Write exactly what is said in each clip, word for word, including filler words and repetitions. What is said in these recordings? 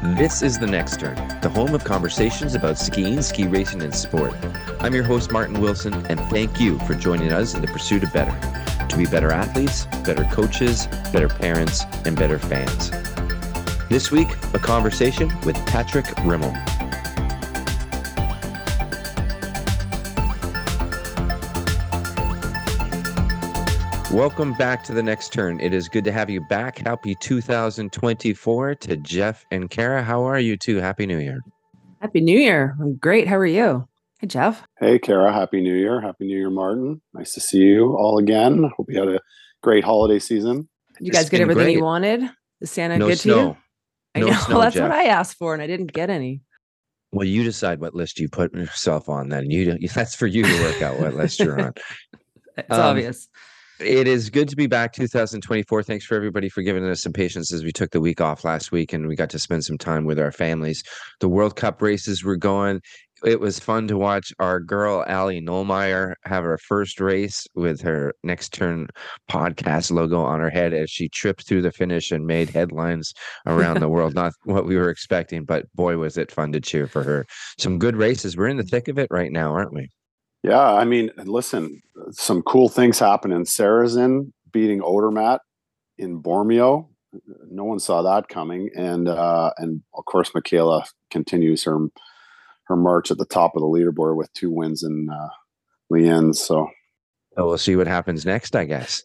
This is The Next Turn, the home of conversations about skiing, ski racing, and sport. I'm your host, Martin Wilson, and thank you for joining us in the pursuit of better. To be better athletes, better coaches, better parents, and better fans. This week, a conversation with Patrick Rimmel. Welcome back to The Next Turn. It is good to have you back. Happy two thousand twenty-four to Jeff and Kara. How are you two? Happy New Year. Happy New Year. I'm great. How are you? Hey, Jeff. Hey, Kara. Happy New Year. Happy New Year, Martin. Nice to see you all again. Hope you had a great holiday season. You guys get everything great. you wanted? Is Santa no good snow. to you? I no know. Snow, That's Jeff. what I asked for, and I didn't get any. Well, you decide what list you put yourself on then. You That's for you to work out what list you're on. It's um, obvious. It is good to be back two thousand twenty-four. Thanks for everybody for giving us some patience as we took the week off last week and we got to spend some time with our families. The World Cup races were going. It was fun to watch our girl, Allie Nolmeyer, have her first race with her Next Turn podcast logo on her head as she tripped through the finish and made headlines around the world. Not what we were expecting, but boy, was it fun to cheer for her. Some good races. We're in the thick of it right now, aren't we? Yeah, I mean, listen, some cool things happening. Sarazen beating Odermatt in Bormio. No one saw that coming. And uh, and of course, Michaela continues her her march at the top of the leaderboard with two wins in uh, Lienz. So oh, we'll see what happens next, I guess.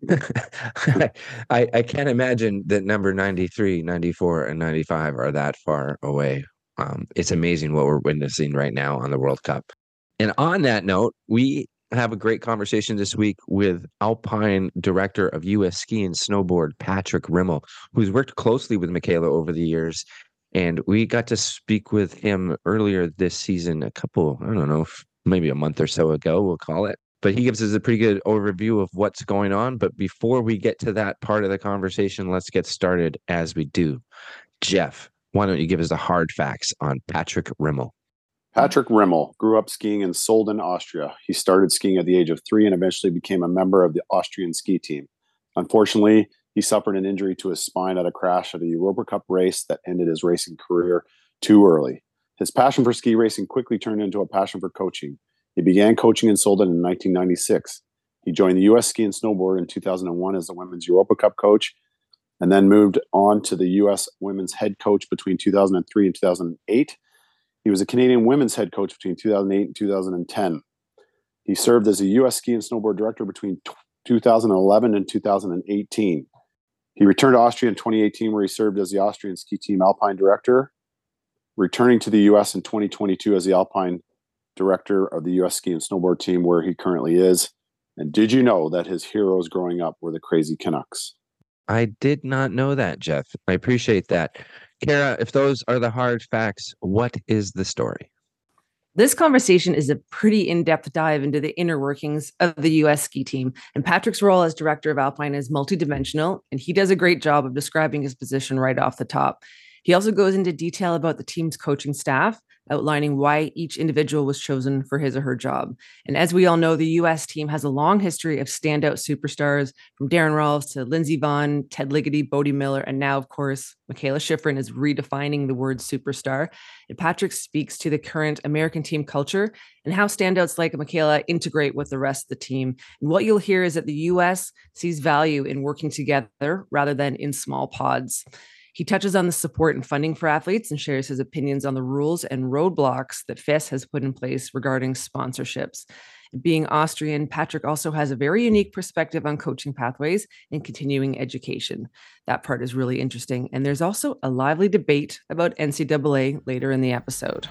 I, I can't imagine that number ninety-three, ninety-four, and ninety-five are that far away. Um, it's amazing what we're witnessing right now on the World Cup. And on that note, we have a great conversation this week with Alpine Director of U S Ski and Snowboard, Patrick Rimmel, who's worked closely with Michaela over the years. And we got to speak with him earlier this season, a couple, I don't know, maybe a month or so ago, we'll call it. But he gives us a pretty good overview of what's going on. But before we get to that part of the conversation, let's get started as we do. Jeff, why don't you give us the hard facts on Patrick Rimmel? Patrick Rimmel grew up skiing in Solden, Austria. He started skiing at the age of three and eventually became a member of the Austrian ski team. Unfortunately, he suffered an injury to his spine at a crash at a Europa Cup race that ended his racing career too early. His passion for ski racing quickly turned into a passion for coaching. He began coaching in Solden in nineteen ninety-six. He joined the U S Ski and Snowboard in two thousand one as the women's Europa Cup coach, and then moved on to the U S women's head coach between two thousand three and two thousand eight. He was a Canadian women's head coach between two thousand eight and two thousand ten. He served as a U S Ski and Snowboard director between two thousand eleven and two thousand eighteen. He returned to Austria in twenty eighteen, where he served as the Austrian ski team Alpine director, returning to the U S in twenty twenty-two as the Alpine director of the U S Ski and Snowboard team, where he currently is. And did you know that his heroes growing up were the Crazy Canucks? I did not know that, Jeff. I appreciate that. Kara, if those are the hard facts, what is the story? This conversation is a pretty in-depth dive into the inner workings of the U S ski team. And Patrick's role as director of Alpine is multidimensional, and he does a great job of describing his position right off the top. He also goes into detail about the team's coaching staff, outlining why each individual was chosen for his or her job. And as we all know, the U S team has a long history of standout superstars, from Darren Rolfs to Lindsey Vonn, Ted Ligety, Bodie Miller, and now, of course, Michaela Schifrin is redefining the word superstar. And Patrick speaks to the current American team culture and how standouts like Michaela integrate with the rest of the team. And what you'll hear is that the U S sees value in working together rather than in small pods. He touches on the support and funding for athletes and shares his opinions on the rules and roadblocks that F I S has put in place regarding sponsorships. Being Austrian, Patrick also has a very unique perspective on coaching pathways and continuing education. That part is really interesting. And there's also a lively debate about N C double A later in the episode.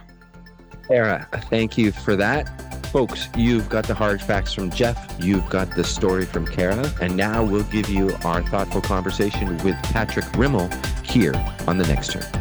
Kara, thank you for that. Folks, you've got the hard facts from Jeff. You've got the story from Kara. And now we'll give you our thoughtful conversation with Patrick Rimmel here on The Next Turn.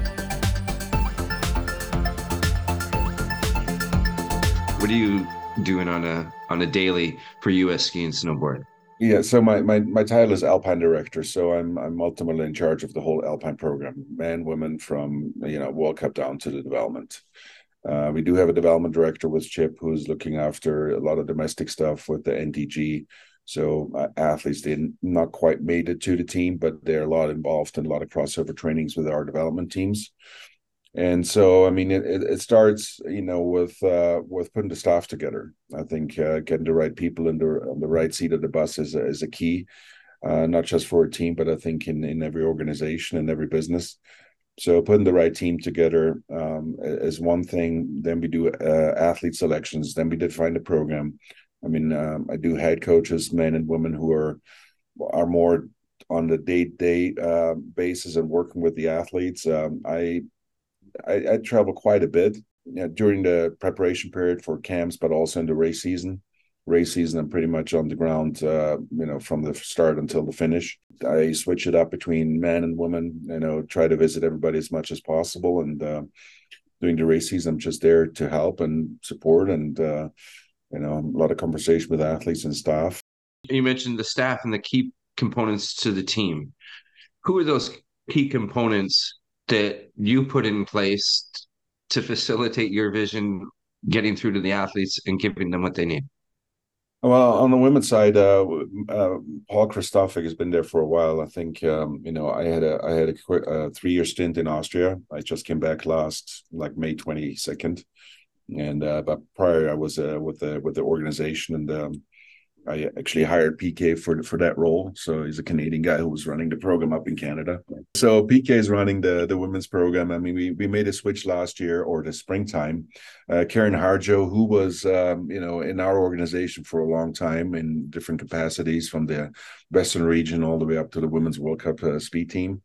What are you doing on a on a daily for U S Ski and Snowboard? Yeah, so my, my my title is Alpine Director, so I'm I'm ultimately in charge of the whole Alpine program, men, women, from you know World Cup down to the development. Uh, we do have a development director with Chip who's looking after a lot of domestic stuff with the N T G. So uh, athletes, they not quite made it to the team, but they're a lot involved in a lot of crossover trainings with our development teams. And so, I mean, it, it, it starts, you know, with uh, with putting the staff together. I think uh, getting the right people in the on the right seat of the bus is a, is a key, uh, not just for a team, but I think in in every organization and every business. So putting the right team together um, is one thing. Then we do uh, athlete selections. Then we define the program. I mean, um, I do head coaches, men and women who are are more on the day to day basis and working with the athletes. Um, I I, I travel quite a bit, you know, during the preparation period for camps, but also in the race season. Race season, I'm pretty much on the ground, uh, you know, from the start until the finish. I switch it up between men and women, you know, try to visit everybody as much as possible. And uh, during the race season, I'm just there to help and support, and uh, you know, a lot of conversation with athletes and staff. You mentioned the staff and the key components to the team. Who are those key components that you put in place to facilitate your vision, getting through to the athletes and giving them what they need? Well, on the women's side, uh, uh, Paul Christophic has been there for a while. I think um, you know I had a I had a, a three year stint in Austria. I just came back last like May twenty second, and uh, but prior I was uh, with the with the organization, and um, I actually hired P K for for that role. So he's a Canadian guy who was running the program up in Canada. So P K is running the the women's program. I mean, we we made a switch last year or the springtime. Uh, Karen Harjo, who was um, you know in our organization for a long time in different capacities, from the Western region all the way up to the Women's World Cup uh, speed team.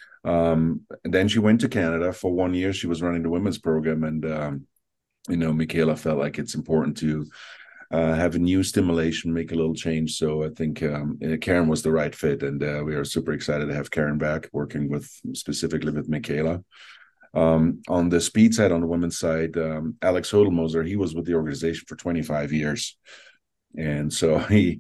Um, and then she went to Canada for one year. She was running the women's program, and um, you know, Michaela felt like it's important to uh, have a new stimulation, make a little change. So I think um, Karen was the right fit, and uh, we are super excited to have Karen back working with specifically with Michaela. Um, on the speed side, on the women's side, um, Alex Hodelmoser, he was with the organization for twenty-five years, and so he,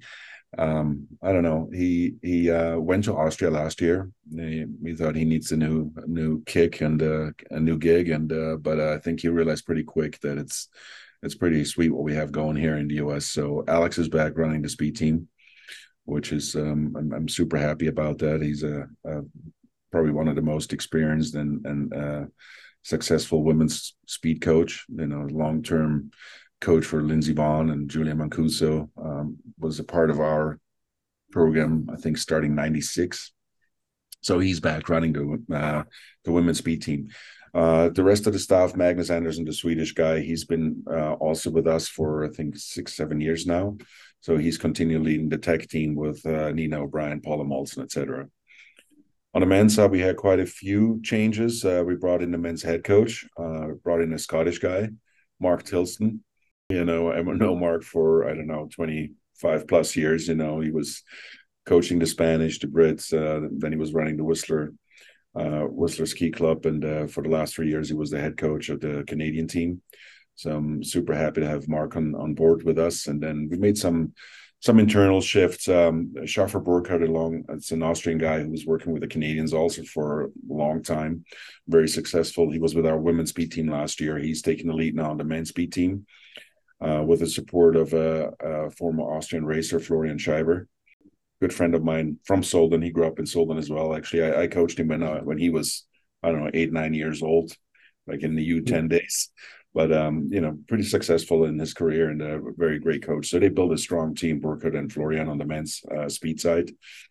um, I don't know, he he uh, went to Austria last year. He, he thought he needs a new a new kick and uh, a new gig, and uh, but uh, I think he realized pretty quick that it's it's pretty sweet what we have going here in the U S. So Alex is back running the speed team, which is um, I'm, I'm super happy about that. He's a, a probably one of the most experienced and and uh, successful women's speed coach. You know, long term coach for Lindsey Vonn and Julia Mancuso, um, was a part of our program, I think, starting ninety-six. So he's back running the uh, the women's speed team. Uh, the rest of the staff, Magnus Andersson, the Swedish guy, he's been uh, also with us for, I think, six, seven years now. So he's continually leading the tech team with uh, Nina O'Brien, Paula Molson, et cetera. On the men's side, we had quite a few changes. Uh, we brought in the men's head coach, uh, brought in a Scottish guy, Mark Tilston. You know, I know Mark for, I don't know, twenty-five plus years. You know, he was coaching the Spanish, the Brits, uh, then he was running the Whistler uh, Whistler Ski Club, and uh, for the last three years, he was the head coach of the Canadian team. So I'm super happy to have Mark on, on board with us. And then we made some some internal shifts. Um, Schaffer Burkhardt, along, it's an Austrian guy who was working with the Canadians also for a long time, very successful. He was with our women's speed team last year. He's taking the lead now on the men's speed team, uh, with the support of a, a former Austrian racer, Florian Scheiber. Good friend of mine from Solden. He grew up in Solden as well. Actually, I, I coached him when uh, when he was, I don't know, eight, nine years old, like in the U ten days. But, um, you know, pretty successful in his career and a very great coach. So they built a strong team, Burkhardt and Florian on the men's uh, speed side.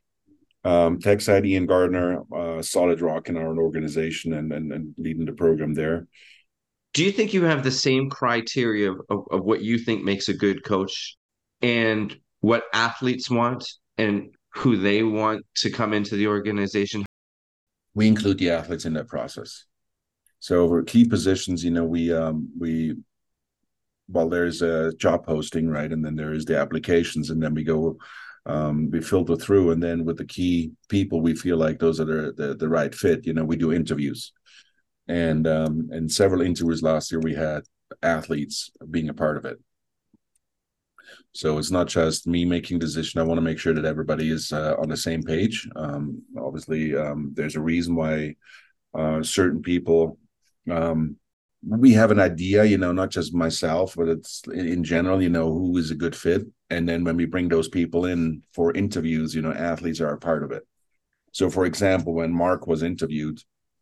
Um, tech side, Ian Gardner, uh, solid rock in our organization and, and, and leading the program there. Do you think you have the same criteria of, of, of what you think makes a good coach and what athletes want and who they want to come into the organization? We include the athletes in that process. So for key positions, you know, we um, we well, there's a job posting, right, and then there is the applications, and then we go, um, we filter through, and then with the key people, we feel like those are the the, the right fit. You know, we do interviews, and um, and several interviews last year we had athletes being a part of it. So it's not just me making decision. I want to make sure that everybody is uh, on the same page. Um, obviously, um, there's a reason why uh, certain people. Um, we have an idea, you know, not just myself, but it's in general, you know, who is a good fit. And then when we bring those people in for interviews, you know, athletes are a part of it. So, for example, when Mark was interviewed,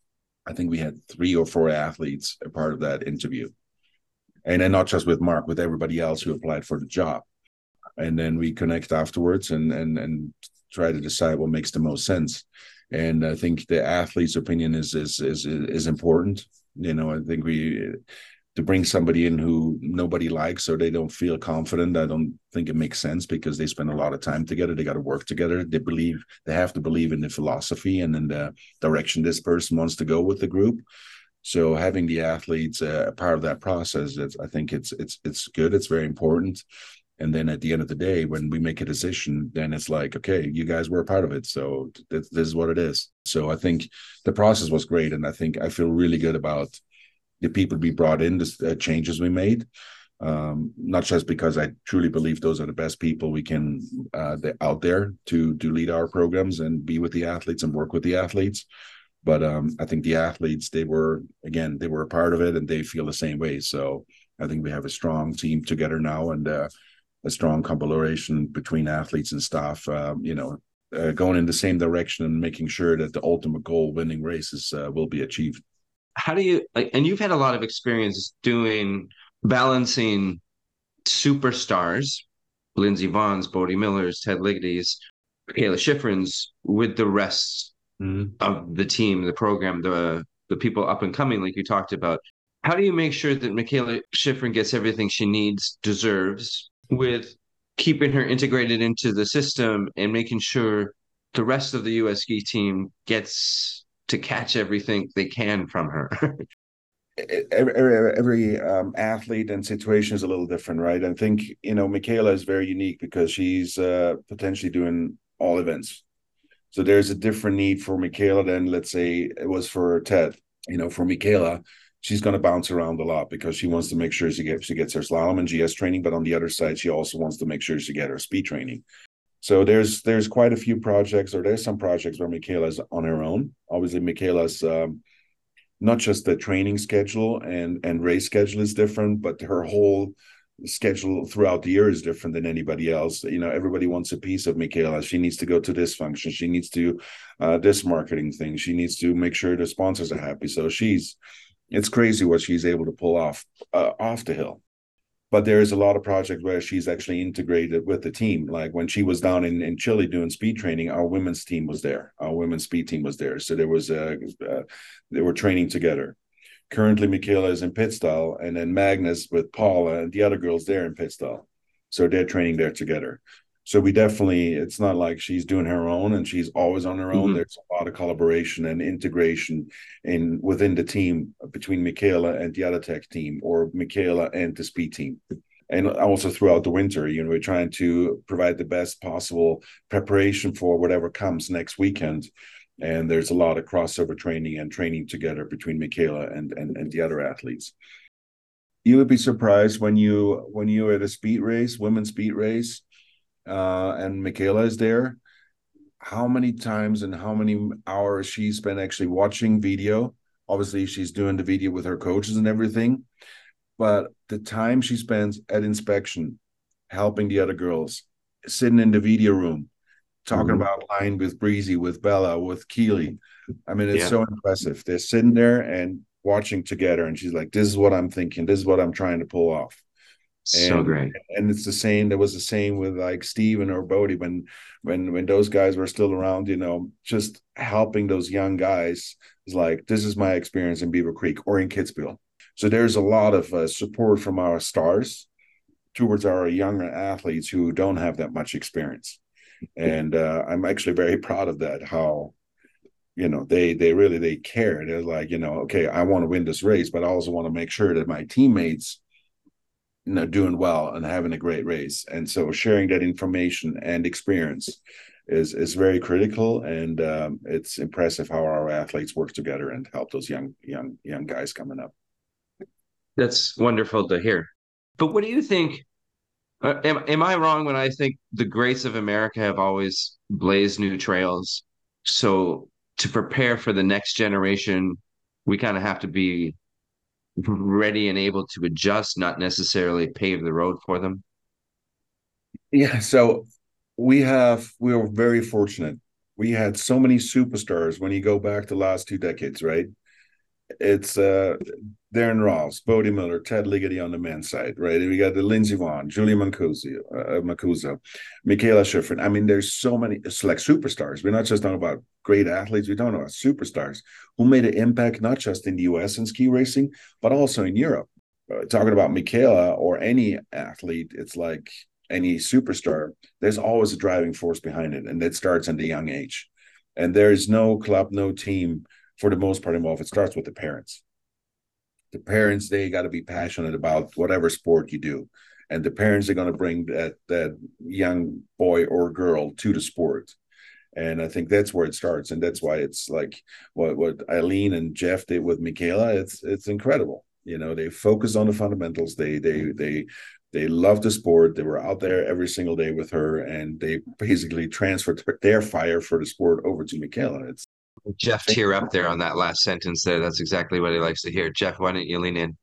I think we had three or four athletes a part of that interview. And then not just with Mark, with everybody else who applied for the job. And then we connect afterwards and and and try to decide what makes the most sense. And I think the athlete's opinion is is is is important. You know, I think we to bring somebody in who nobody likes or they don't feel confident, I don't think it makes sense, because they spend a lot of time together. They got to work together. They believe they have to believe in the philosophy and in the direction this person wants to go with the group. So having the athletes uh, a part of that process, it's, I think it's it's it's good. It's very important. And then at the end of the day, when we make a decision, then it's like, okay, you guys were a part of it. So th- this is what it is. So I think the process was great. And I think I feel really good about the people we brought in, the uh, changes we made. Um, not just because I truly believe those are the best people we can uh, out there to, to lead our programs and be with the athletes and work with the athletes. But um, I think the athletes, they were, again, they were a part of it and they feel the same way. So I think we have a strong team together now, and uh, a strong collaboration between athletes and staff, um, you know, uh, going in the same direction and making sure that the ultimate goal, winning races, uh, will be achieved. How do you, like, and you've had a lot of experience doing, balancing superstars, Lindsey Vonns, Bodie Millers, Ted Liggety's, Mikaela Shiffrin's, with the rest mm-hmm. of the team, the program, the the people up and coming, like you talked about. How do you make sure that Mikaela Shiffrin gets everything she needs, deserves, with keeping her integrated into the system and making sure the rest of the U S ski team gets to catch everything they can from her? every every, every um, athlete and situation is a little different, right? I think, you know, Mikaela is very unique because she's uh, potentially doing all events. So there's a different need for Mikaela than, let's say, it was for Ted. You know, for Mikaela, she's going to bounce around a lot because she wants to make sure she gets she gets her slalom and G S training, but on the other side, she also wants to make sure she gets her speed training. So there's there's quite a few projects, or there's some projects where Mikaela's on her own. Obviously, Mikaela's um, not just the training schedule and and race schedule is different, but her whole schedule throughout the year is different than anybody else. You know, everybody wants a piece of Mikaela. She needs to go to this function. She needs to uh, this marketing thing. She needs to make sure the sponsors are happy. So she's, it's crazy what she's able to pull off uh, off the hill. But there is a lot of projects where she's actually integrated with the team. Like when she was down in, in Chile doing speed training, our women's team was there. Our women's speed team was there. So there was a, uh, they were training together. Currently, Mikaela is in Pitstall, and then Magnus with Paula and the other girls there in Pitstall. So they're training there together. So we definitely, it's not like she's doing her own and she's always on her own. Mm-hmm. There's a lot of collaboration and integration in within the team between Mikaela and the other tech team, or Mikaela and the speed team. And also throughout the winter, you know, we're trying to provide the best possible preparation for whatever comes next weekend. And there's a lot of crossover training and training together between Mikaela and, and, and the other athletes. You would be surprised when you when you're at a speed race, women's speed race, uh, and Mikaela is there, how many times and how many hours she spent actually watching video. Obviously, she's doing the video with her coaches and everything. But the time she spends at inspection, helping the other girls, sitting in the video room, talking mm-hmm. about line with Breezy, with Bella, with Keely. I mean, it's yeah. so impressive. They're sitting there and watching together, and she's like, this is what I'm thinking. This is what I'm trying to pull off. So and, great. And it's the same. There was the same with like Steven or Bodie when, when, when those guys were still around, you know, just helping those young guys is like, this is my experience in Beaver Creek or in Kitzbühel. So there's a lot of uh, support from our stars towards our younger athletes who don't have that much experience. And uh, I'm actually very proud of that, how, you know, they they really, they care. They're like, you know, okay, I want to win this race, but I also want to make sure that my teammates, you know, doing well and having a great race. And so sharing that information and experience is is very critical. And um, it's impressive how our athletes work together and help those young, young, young guys coming up. That's wonderful to hear. But what do you think? Uh, am, am I wrong when I think the greats of America have always blazed new trails? So to prepare for the next generation, we kind of have to be ready and able to adjust, not necessarily pave the road for them. Yeah. So we have, we were very fortunate. We had so many superstars when you go back the last two decades, right? it's uh, Darren Ross, Bodie Miller, Ted Ligety on the men's side, right? And we got the Lindsey Vonn, Julie Mancuso, uh, Mancuso, Michaela Schifrin. I mean, there's so many. It's like superstars. We're not just talking about great athletes. We're talking about superstars who made an impact not just in the U S in ski racing, but also in Europe. Uh, talking about Michaela or any athlete, it's like any superstar. There's always a driving force behind it, and it starts at a young age. And there's no club, no team, for the most part, involved. It starts with the parents. The parents, they got to be passionate about whatever sport you do. And the parents are going to bring that that young boy or girl to the sport. And I think that's where it starts. And that's why it's like what, what Eileen and Jeff did with Michaela. It's it's incredible. You know, they focus on the fundamentals. They they they they love the sport. They were out there every single day with her, and they basically transferred their fire for the sport over to Michaela. It's Jeff tear up there on that last sentence there. That's exactly what he likes to hear. Jeff, why don't you lean in?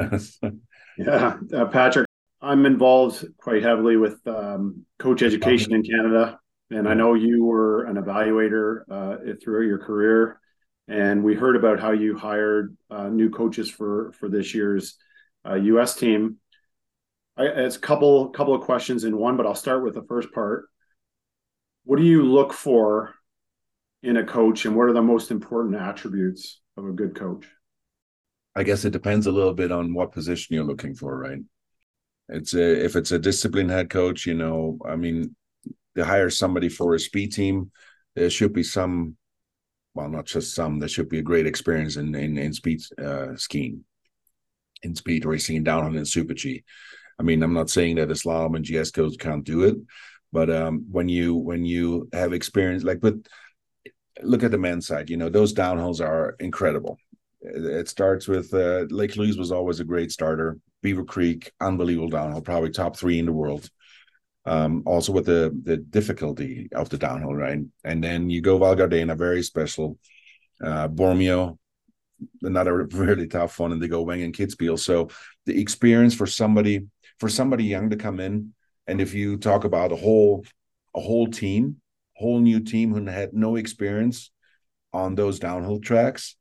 Yeah, uh, Patrick, I'm involved quite heavily with um, coach education in Canada. And I know you were an evaluator uh, throughout your career. And we heard about how you hired uh, new coaches for, for this year's uh, U S team. I, it's a couple, couple of questions in one, but I'll start with the first part. What do you look for in a coach, and what are the most important attributes of a good coach? I guess it depends a little bit on what position you're looking for, right? It's a, if it's a disciplined head coach, you know, I mean, they hire somebody for a speed team, there should be some, well, not just some, there should be a great experience in in, in speed uh, skiing, in speed racing, and downhill and super G. I mean, I'm not saying that a slalom and G S coach can't do it, but um, when you when you have experience, like with, look at the men's side, you know, those downhills are incredible. It starts with uh, Lake Louise was always a great starter. Beaver Creek, unbelievable downhill, probably top three in the world. Um, also with the the difficulty of the downhill, right? And then you go Val Gardena, very special. Uh, Bormio, another really tough one, and they go Wang and Kitzbühel. So the experience for somebody for somebody young to come in, and if you talk about a whole a whole team, whole new team who had no experience on those downhill tracks,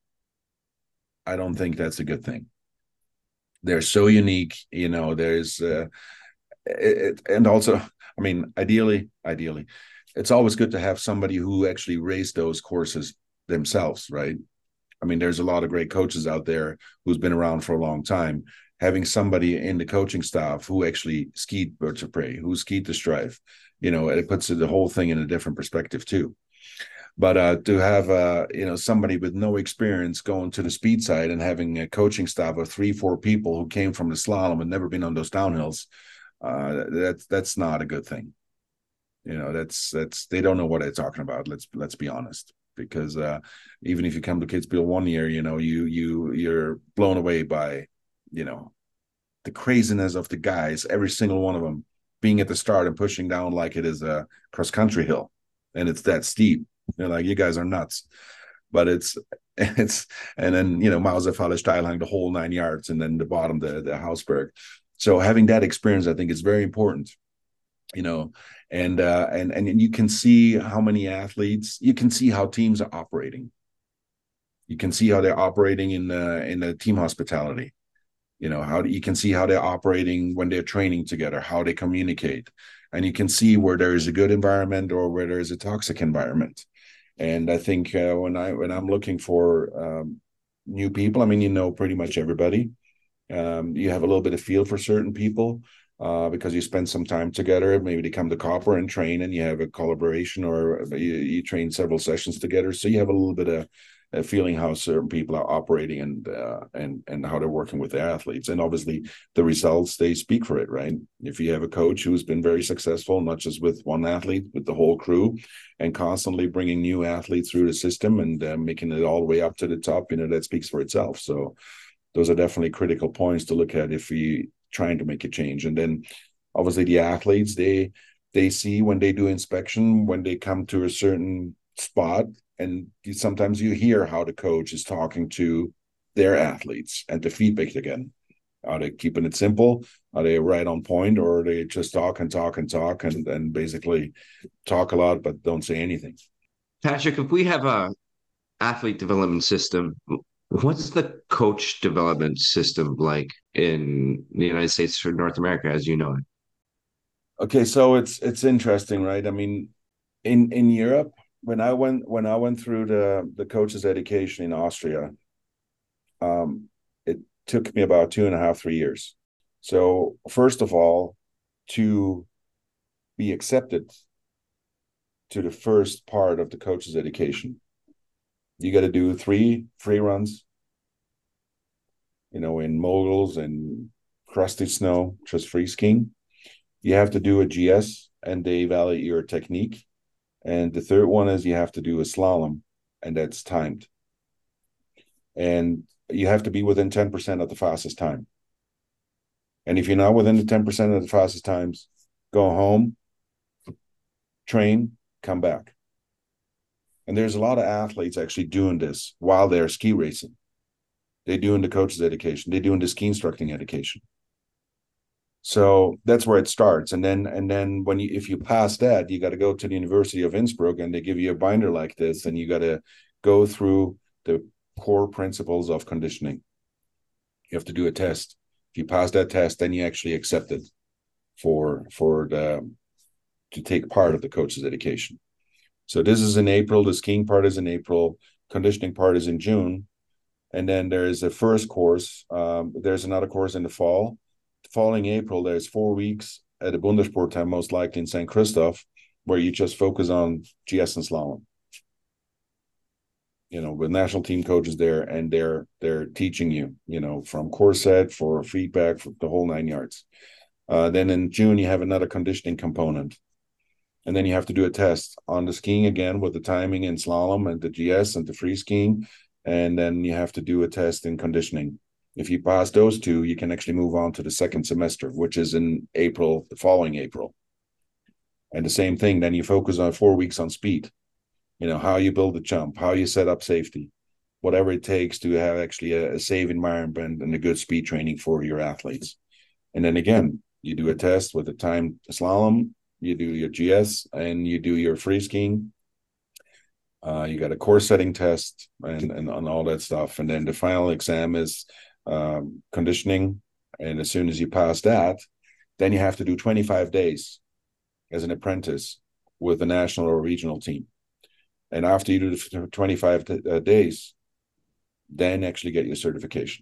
I don't think that's a good thing. They're so unique, you know. There's uh, it, and also, I mean, ideally, ideally, it's always good to have somebody who actually raced those courses themselves, right? I mean, there's a lot of great coaches out there who's been around for a long time. Having somebody in the coaching staff who actually skied Birds of Prey, who skied the Strive, you know, it puts the whole thing in a different perspective too. But uh, to have, uh, you know, somebody with no experience going to the speed side and having a coaching staff of three, four people who came from the slalom and never been on those downhills, uh, that's that's not a good thing. You know, that's that's they don't know what they're talking about. Let's let's be honest. Because uh, even if you come to Kitzbühel one year, you know, you you you're blown away by, you know, the craziness of the guys, every single one of them being at the start and pushing down like it is a cross country hill, and it's that steep. They're like, you guys are nuts. But it's it's and then, you know, Mauserfalle Steilhang, the whole nine yards, and then the bottom, the the Hausberg. So having that experience, I think, is very important. You know, and uh, and and you can see how many athletes, you can see how teams are operating. You can see how they're operating in the in the team hospitality. You know, how you can see how they're operating when they're training together, how they communicate, and you can see where there is a good environment or where there is a toxic environment. And I think uh, when I when I'm looking for um, new people, I mean, you know, pretty much everybody. Um, you have a little bit of feel for certain people. Uh, because you spend some time together, maybe they come to Copper and train, and you have a collaboration, or you, you train several sessions together, so you have a little bit of a feeling how certain people are operating and uh, and and how they're working with the athletes, and obviously the results, they speak for it, right? If you have a coach who's been very successful, not just with one athlete, with the whole crew, and constantly bringing new athletes through the system and uh, making it all the way up to the top, you know, that speaks for itself. So those are definitely critical points to look at if we trying to make a change. And then obviously the athletes, they they see when they do inspection, when they come to a certain spot, and you, sometimes you hear how the coach is talking to their athletes and the feedback again. Are they keeping it simple? Are they right on point, or are they just talk and talk and talk and, and basically talk a lot but don't say anything? Patrick, if we have a athlete development system, What's the coach development system like in the United States or North America, as you know it? Okay, so it's it's interesting, right? I mean, in in Europe, when I went when I went through the the coaches education in Austria, um, it took me about two and a half, three years. So first of all, to be accepted to the first part of the coach's education, you got to do three free runs, you know, in moguls and crusty snow, just free skiing. You have to do a G S and they evaluate your technique. And the third one is you have to do a slalom and that's timed. And you have to be within ten percent of the fastest time. And if you're not within the ten percent of the fastest times, go home, train, come back. And there's a lot of athletes actually doing this while they're ski racing. They're doing the coach's education. They're doing the ski instructing education. So that's where it starts. And then and then when you if you pass that, you got to go to the University of Innsbruck and they give you a binder like this, and you got to go through the core principles of conditioning. You have to do a test. If you pass that test, then you actually accept it for for the to take part of the coach's education. So this is in April. The skiing part is in April. Conditioning part is in June. And then there's a first course. Um, there's another course in the fall. The following April, there's four weeks at the Bundessportheim, most likely in Saint Christoph, where you just focus on G S and slalom. You know, with national team coaches there, and they're they're teaching you, you know, from course set for feedback for the whole nine yards. Uh, then in June, you have another conditioning component. And then you have to do a test on the skiing again with the timing and slalom and the G S and the free skiing. And then you have to do a test in conditioning. If you pass those two, you can actually move on to the second semester, which is in April, the following April. And the same thing, then you focus on four weeks on speed. You know, how you build the jump, how you set up safety, whatever it takes to have actually a, a safe environment and a good speed training for your athletes. And then again, you do a test with the time slalom, you do your G S, and you do your free skiing. Uh, you got a course setting test and, and, and all that stuff. And then the final exam is um, conditioning. And as soon as you pass that, then you have to do twenty-five days as an apprentice with the national or regional team. And after you do the twenty-five uh, days, then actually get your certification.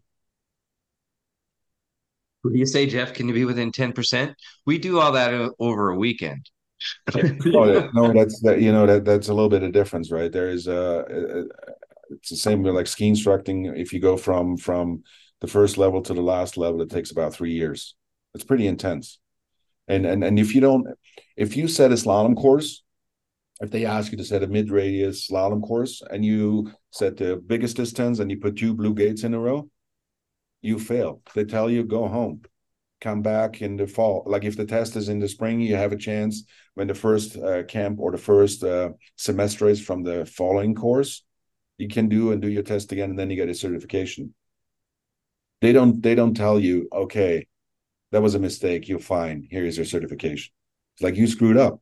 What do you say, Jeff? Can you be within ten percent? We do all that o- over a weekend. Oh, no, that's that. You know that that's a little bit of difference, right? There is a, a it's the same with like ski instructing. If you go from from the first level to the last level, it takes about three years. It's pretty intense. And and and if you don't, if you set a slalom course, if they ask you to set a mid radius slalom course and you set the biggest distance and you put two blue gates in a row, you fail. They tell you go home. Come back in the fall. Like if the test is in the spring, you have a chance when the first uh, camp or the first uh, semester is from the following course, you can do and do your test again, and then you get a certification. They don't. They don't tell you, okay, that was a mistake. You're fine. Here's your certification. It's like you screwed up.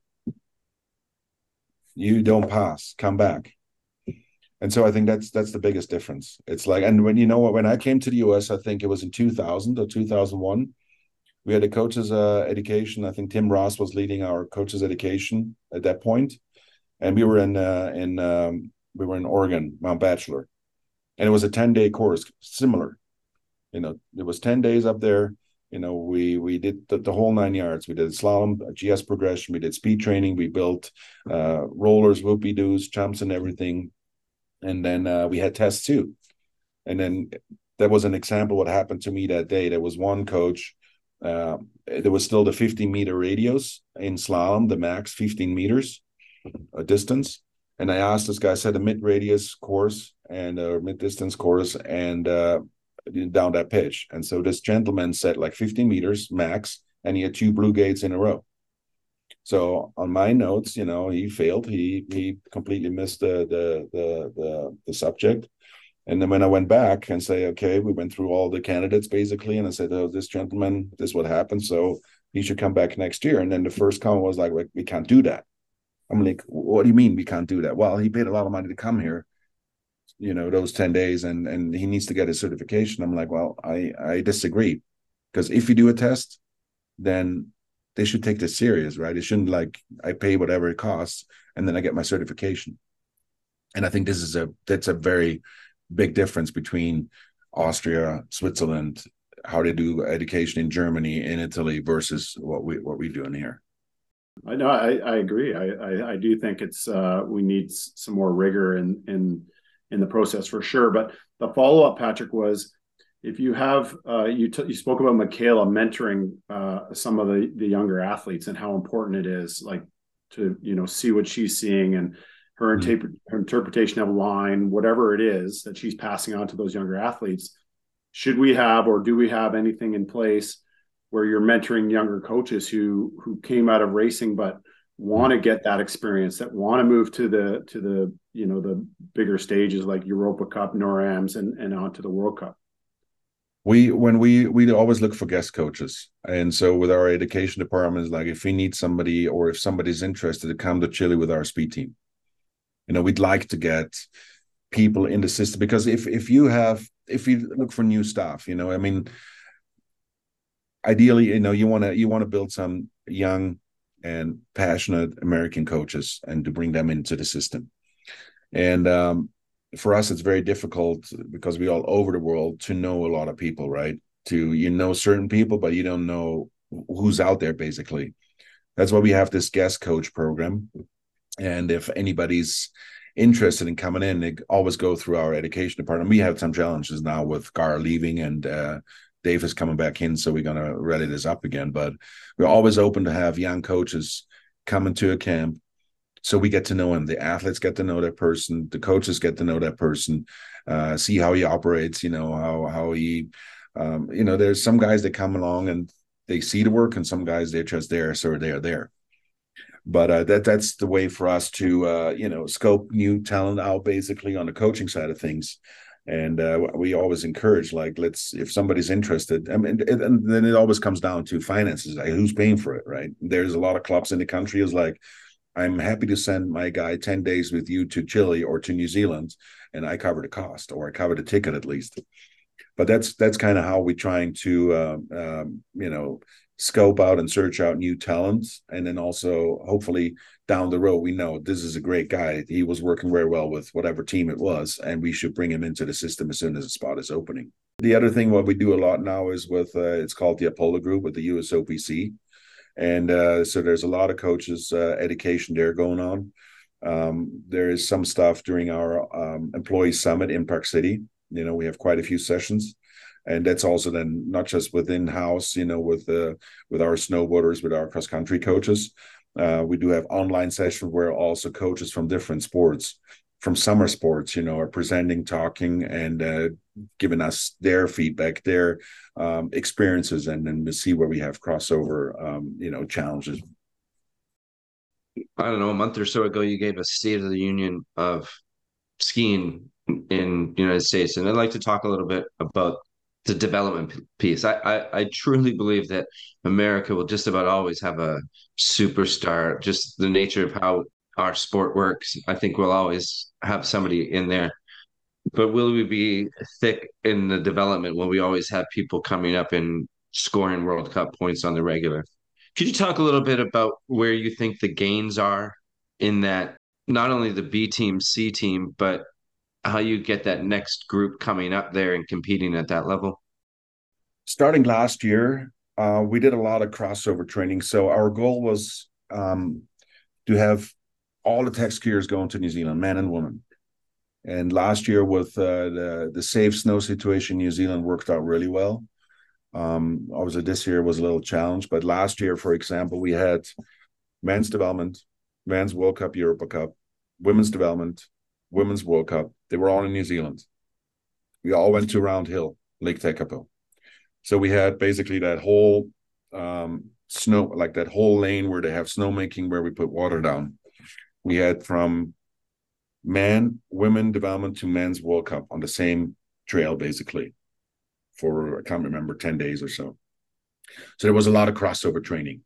You don't pass. Come back. And so I think that's that's the biggest difference. It's like, and when you know what, when I came to the U S, I think it was in two thousand or two thousand one. We had a coach's uh, education. I think Tim Ross was leading our coach's education at that point, and we were in uh, in um, we were in Oregon, Mount Bachelor, and it was a ten day course, similar. You know, it was ten days up there. You know, we we did the, the whole nine yards. We did slalom, G S progression. We did speed training. We built uh, rollers, whoopie doos, jumps, and everything. And then uh, we had tests too. And then that was an example what happened to me that day. There was one coach. Uh, there was still the fifteen meter radius in slalom, the max fifteen meters a distance. And I asked this guy, I said a mid radius course and a mid distance course and uh, down that pitch. And so this gentleman said like fifteen meters max, and he had two blue gates in a row. So on my notes, you know, he failed. He he completely missed the the the the, the subject. And then when I went back and say, okay, we went through all the candidates basically, and I said, oh, this gentleman, this what happened, so he should come back next year. And then the first comment was like, we can't do that. I'm like, what do you mean we can't do that? Well, he paid a lot of money to come here. you know, those ten days and and he needs to get his certification. I'm like, well, I I disagree, because if you do a test, then they should take this serious, right? It shouldn't like I pay whatever it costs and then I get my certification. And I think this is a that's a very big difference between Austria, Switzerland, how they do education in Germany, in Italy versus what we what we're doing here. I know I, I agree. I, I I do think it's uh, we need some more rigor in in in the process for sure. But the follow up, Patrick, was if you have uh, you t- you spoke about Michaela mentoring uh, some of the the younger athletes and how important it is, like to you know see what she's seeing and her, mm-hmm. interp- her interpretation of line, whatever it is that she's passing on to those younger athletes. Should we have or do we have anything in place where you're mentoring younger coaches who who came out of racing but want to get that experience, that want to move to the to the you know the bigger stages like Europa Cup, NORAMs, and and on to the World Cup? We when we we always look for guest coaches, and so with our education department, like if we need somebody or if somebody's interested to come to Chile with our speed team, you know, we'd like to get people in the system, because if if you have if you look for new staff, you know, I mean, ideally, you know, you want to you want to build some young and passionate American coaches and to bring them into the system. And um, for us, it's very difficult because we all over the world to know a lot of people, right? To you know certain people, but you don't know who's out there. Basically, that's why we have this guest coach program. And if anybody's interested in coming in, they always go through our education department. We have some challenges now with Gar leaving and uh, Dave is coming back in, so we're going to ready this up again. But we're always open to have young coaches come into a camp so we get to know him. The athletes get to know that person. The coaches get to know that person, uh, see how he operates, you know, how how he, um, you know, there's some guys that come along and they see the work, and some guys, they're just there, so they're there. But uh, that that's the way for us to, uh, you know, scope new talent out basically on the coaching side of things. And uh, we always encourage, like, let's, if somebody's interested, I mean, it, and then it always comes down to finances, like who's paying for it, right? There's a lot of clubs in the country is like, I'm happy to send my guy ten days with you to Chile or to New Zealand, and I cover the cost, or I cover the ticket at least. But that's that's kind of how we're trying to, um, um, you know, scope out and search out new talents. And then also, hopefully, down the road, we know this is a great guy. He was working very well with whatever team it was, and we should bring him into the system as soon as a spot is opening. The other thing, what we do a lot now is with, uh, it's called the Apollo Group with the U S O P C. And uh, so there's a lot of coaches uh, education there going on. Um, there is some stuff during our um, employee summit in Park City. You know, we have quite a few sessions. And that's also then not just within house, you know, with uh, with our snowboarders, with our cross country coaches. Uh, we do have online sessions where also coaches from different sports, from summer sports, you know, are presenting, talking, and uh, giving us their feedback, their um, experiences, and then to see where we have crossover, um, you know, challenges. I don't know, a month or so ago, you gave a State of the Union of skiing in the United States, and I'd like to talk a little bit about the development piece. I, I I truly believe that America will just about always have a superstar, just the nature of how our sport works. I think we'll always have somebody in there. But will we be thick in the development when we always have people coming up and scoring World Cup points on the regular? Could you talk a little bit about where you think the gains are in that, not only the B team, C team, but how you get that next group coming up there and competing at that level? Starting last year, uh, we did a lot of crossover training. So our goal was um, to have all the tech skiers going to New Zealand, men and women. And last year with uh, the, the safe snow situation, New Zealand worked out really well. Um, obviously, this year was a little challenge. But last year, for example, we had men's development, men's World Cup, Europa Cup, women's development, women's World Cup. They were all in New Zealand. We all went to Round Hill, Lake Tekapo. So we had basically that whole um, snow, like that whole lane where they have snowmaking, where we put water down. We had from men, women development to men's World Cup on the same trail, basically, for, I can't remember, ten days or so. So there was a lot of crossover training.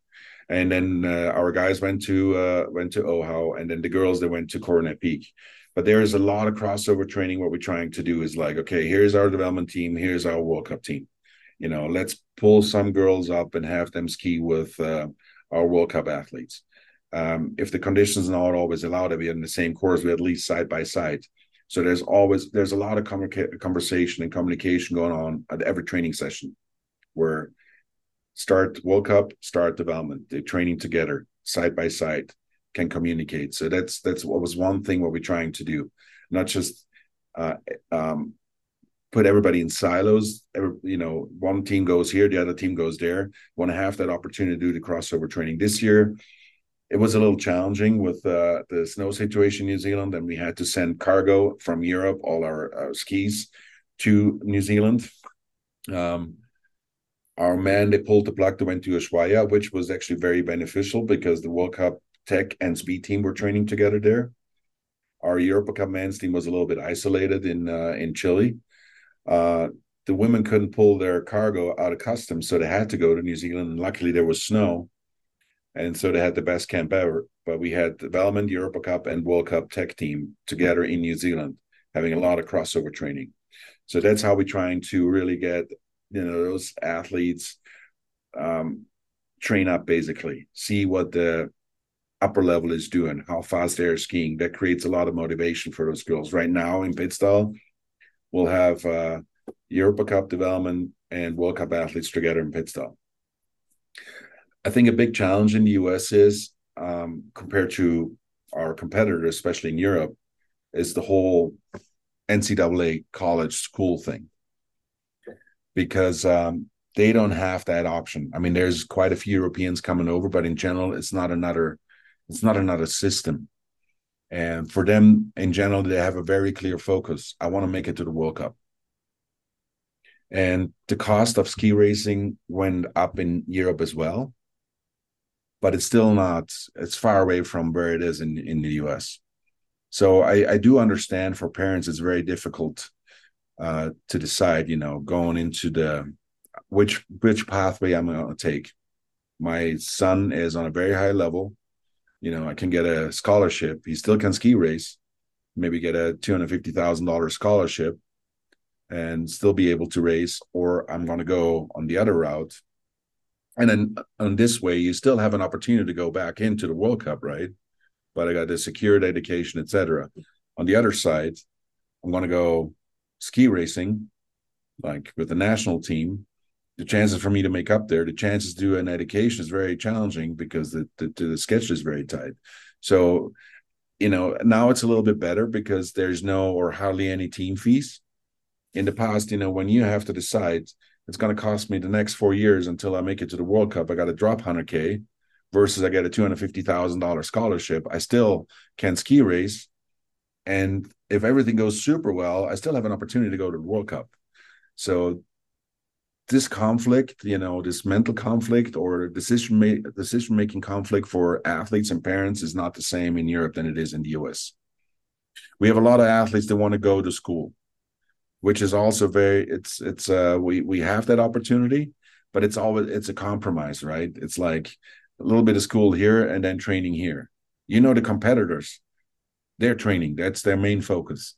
And then uh, our guys went to uh, went to OHAL, and then the girls they went to Coronet Peak. But there is a lot of crossover training. What we're trying to do is like, okay, here's our development team, here's our World Cup team. You know, let's pull some girls up and have them ski with uh, our World Cup athletes. Um, if the conditions not always allow to be in the same course, we at least side by side. So there's always there's a lot of conversation and communication going on at every training session, where start World Cup, start development, they're training together side by side, can communicate. So that's that's what was one thing what we're trying to do, not just uh, um, put everybody in silos. Every, you know, one team goes here, the other team goes there. Want to have that opportunity to do the crossover training. This year, it was a little challenging with uh, the snow situation in New Zealand, and we had to send cargo from Europe, all our, our skis, to New Zealand. Um, our man, they pulled the plug, they went to Ushuaia, which was actually very beneficial because the World Cup tech and speed team were training together there. Our Europa Cup men's team was a little bit isolated in uh, in Chile. Uh, the women couldn't pull their cargo out of customs, so they had to go to New Zealand. And luckily, there was snow, and so they had the best camp ever. But we had development, Europa Cup, and World Cup tech team together in New Zealand, having a lot of crossover training. So that's how we're trying to really get, you know, those athletes um, train up, basically, see what the upper level is doing, how fast they're skiing. That creates a lot of motivation for those girls. Right now in Pitstall, we'll have uh, Europa Cup development and World Cup athletes together in Pitstall. I think a big challenge in the U S is, um, compared to our competitors, especially in Europe, is the whole N C double A college school thing. Because um, they don't have that option. I mean, there's quite a few Europeans coming over, but in general, it's not another, it's not another system. And for them, in general, they have a very clear focus. I want to make it to the World Cup. And the cost of ski racing went up in Europe as well, but it's still not, it's far away from where it is in, in the U S. So I, I do understand for parents, it's very difficult uh, to decide, you know, going into the, which, which pathway I'm going to take. My son is on a very high level. You know, I can get a scholarship. He still can ski race, maybe get a two hundred fifty thousand dollars scholarship and still be able to race, or I'm going to go on the other route. And then on this way, you still have an opportunity to go back into the World Cup, right? But I got the secured education, et cetera. On the other side, I'm going to go ski racing, like with the national team. The chances for me to make up there, the chances to do an education is very challenging because the, the, the schedule is very tight. So, you know, now it's a little bit better because there's no or hardly any team fees. In the past, you know, when you have to decide, it's going to cost me the next four years until I make it to the World Cup, I got to drop one hundred K versus I get a two hundred fifty thousand dollars scholarship. I still can ski race. And if everything goes super well, I still have an opportunity to go to the World Cup. So this conflict, you know, this mental conflict or decision ma- decision making conflict for athletes and parents is not the same in Europe than it is in the U S. We have a lot of athletes that want to go to school, which is also very, it's, it's, uh, we, we have that opportunity, but it's always, it's a compromise, right? It's like a little bit of school here and then training here. You know, the competitors, they're training. That's their main focus.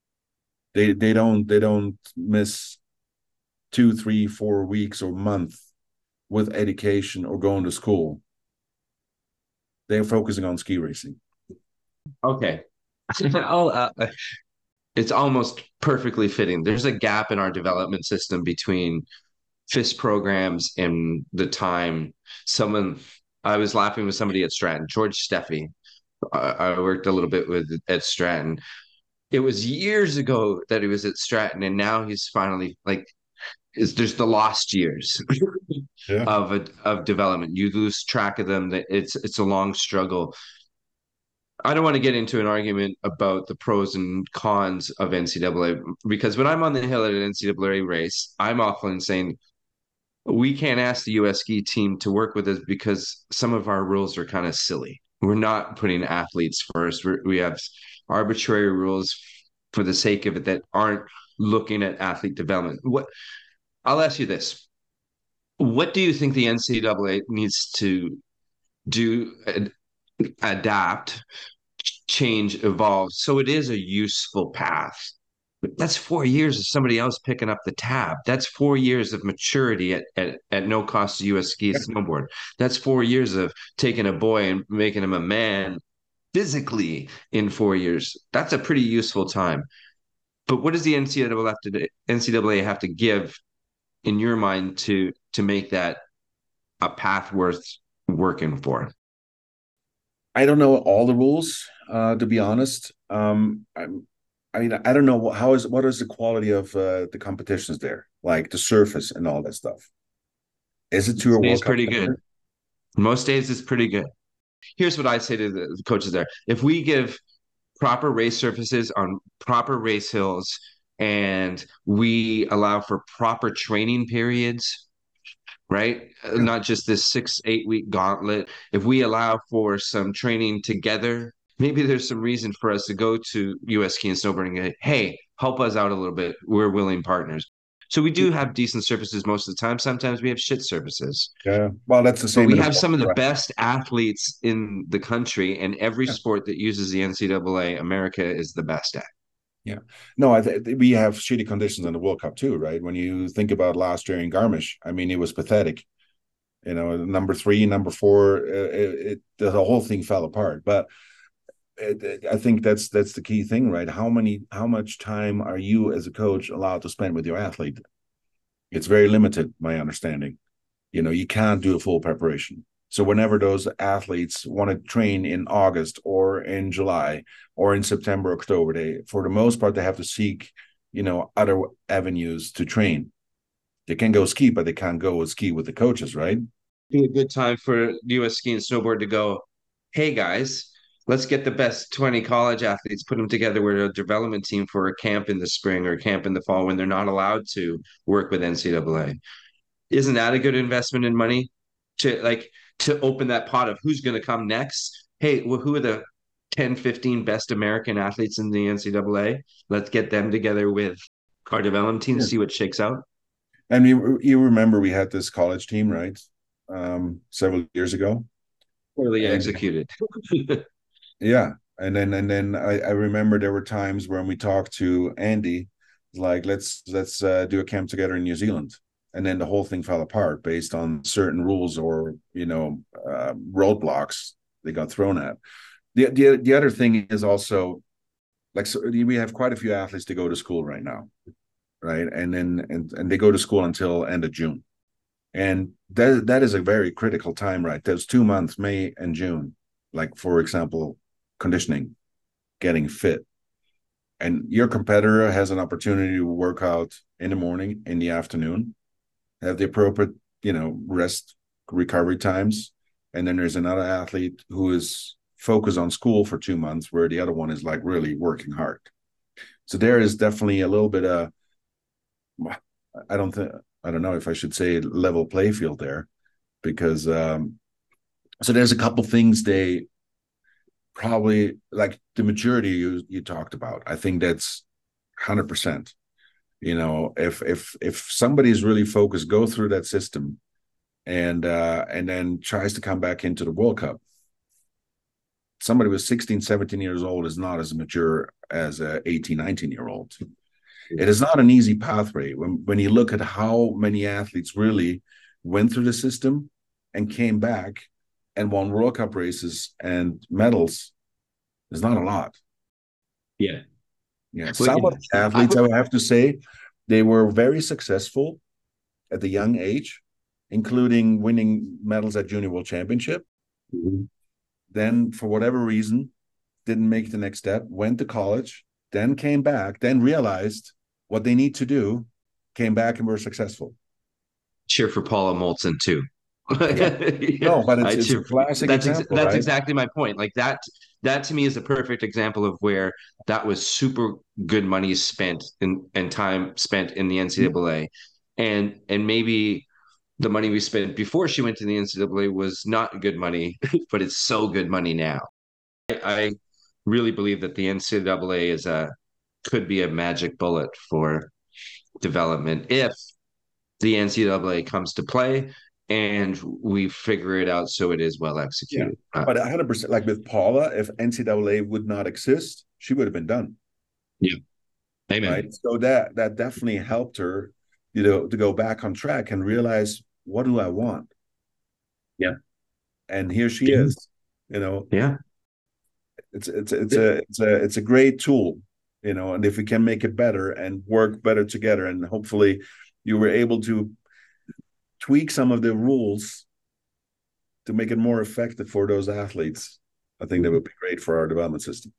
They, they don't, they don't miss two, three, four weeks or month with education or going to school. They're focusing on ski racing. Okay. I'll, uh, it's almost perfectly fitting. There's a gap in our development system between F I S programs and the time. Someone, I was laughing with somebody at Stratton, George Steffi. I, I worked a little bit with at Stratton. It was years ago that he was at Stratton, and now he's finally like, is there's the lost years Yeah. of a, of development. You lose track of them. That it's it's a long struggle. I don't want to get into an argument about the pros and cons of N C double A because when I'm on the hill at an N C double A race, I'm often saying we can't ask the U S ski team to work with us because some of our rules are kind of silly. We're not putting athletes first. We're, we have arbitrary rules for the sake of it that aren't looking at athlete development. What I'll ask you this. What do you think the N C double A needs to do ad- adapt, change, evolve. So it is a useful path. But that's four years of somebody else picking up the tab. That's four years of maturity at, at, at no cost to U S Ski and Snowboard. That's four years of taking a boy and making him a man physically in four years. That's a pretty useful time. But what does the N C double A have to, N C double A have to give in your mind to to make that a path worth working for? I don't know all the rules, uh, to be honest. Um, I'm, I mean, I don't know how is what is the quality of uh, the competitions there, like the surface and all that stuff. Is it to a Stays World Cup pretty good. standard? Most days it's pretty good. Here's what I say to the, the coaches there. If we give proper race surfaces on proper race hills and we allow for proper training periods, right? Uh, Yeah. Not just this six, eight week gauntlet. If we allow for some training together, maybe there's some reason for us to go to U S Ski and Snowboarding and, hey, help us out a little bit. We're willing partners. So we do have decent surfaces most of the time. Sometimes we have shit surfaces. Yeah. Well, that's the But same we in the have some of the right? best athletes in the country, and every Yeah. sport that uses the N C double A, America is the best at. Yeah. No, I th- we have shitty conditions in the World Cup too, right? When you think about last year in Garmisch, I mean, it was pathetic. You know, number three, number four, uh, it, it the whole thing fell apart. But it, I think that's that's the key thing, right? How many, how much time are you as a coach allowed to spend with your athlete? It's very limited, my understanding. You know, you can't do a full preparation. So whenever those athletes want to train in August or in July or in September, October, they, for the most part, they have to seek, you know, other avenues to train. They can go ski, but they can't go ski with the coaches, right? Be a good time for U S Ski and Snowboard to go, hey guys, let's get the best twenty college athletes, put them together with a development team for a camp in the spring or camp in the fall when they're not allowed to work with N C double A. Isn't that a good investment in money to like to open that pot of who's going to come next? Hey, well, who are the ten, fifteen best American athletes in the N C double A? Let's get them together with our development team, Yeah. see what shakes out. And you, you remember we had this college team, right? Um, several years ago. Poorly And executed. yeah. And then and then I, I remember there were times when we talked to Andy, like let's let's uh, do a camp together in New Zealand. And then the whole thing fell apart based on certain rules or, you know, uh, roadblocks they got thrown at. The, the the other thing is also like so we have quite a few athletes to go to school right now, right? And then and and they go to school until end of June, and that that is a very critical time, right? Those two months, May and June, like for example, conditioning, getting fit, and your competitor has an opportunity to work out in the morning, in the afternoon, have the appropriate, you know, rest recovery times, and then there's another athlete who is focused on school for two months, where the other one is like really working hard. So there is definitely a little bit of I don't think I don't know if I should say level play field there, because um, so there's a couple things they probably like the maturity you you talked about. I think that's one hundred percent. You know, if if if somebody is really focused, go through that system, and uh, and then tries to come back into the World Cup. Somebody with sixteen, seventeen years old is not as mature as a eighteen, nineteen year old. It is not an easy pathway when, when you look at how many athletes really went through the system and came back and won World Cup races and medals. There's not a lot. Yeah. Yeah. Some of the I athletes, I would have to say, they were very successful at the young age, including winning medals at Junior World Championship. Mhm. Then, for whatever reason, didn't make the next step, went to college, then came back, then realized what they need to do, came back and were successful. Cheer for Paula Molson too. Yeah. No, but it's I it's a cheer. classic That's ex- example, that's right? exactly my point. Like that that to me is a perfect example of where that was super good money spent in, and time spent in the N C double A, and and maybe the money we spent before she went to the N C double A was not good money, but it's so good money now. I, I really believe that the N C double A is a could be a magic bullet for development if the N C double A comes to play and we figure it out so it is well executed. Yeah. Uh, But one hundred percent, like with Paula, if N C double A would not exist, she would have been done. yeah. Amen. Right. So that that definitely helped her, you know, to go back on track and realize, what do I want? Yeah. And here she Yeah. is. You know, Yeah. it's it's it's a it's a it's a great tool, you know, and if we can make it better and work better together, and hopefully you were able to tweak some of the rules to make it more effective for those athletes, I think that would be great for our development system.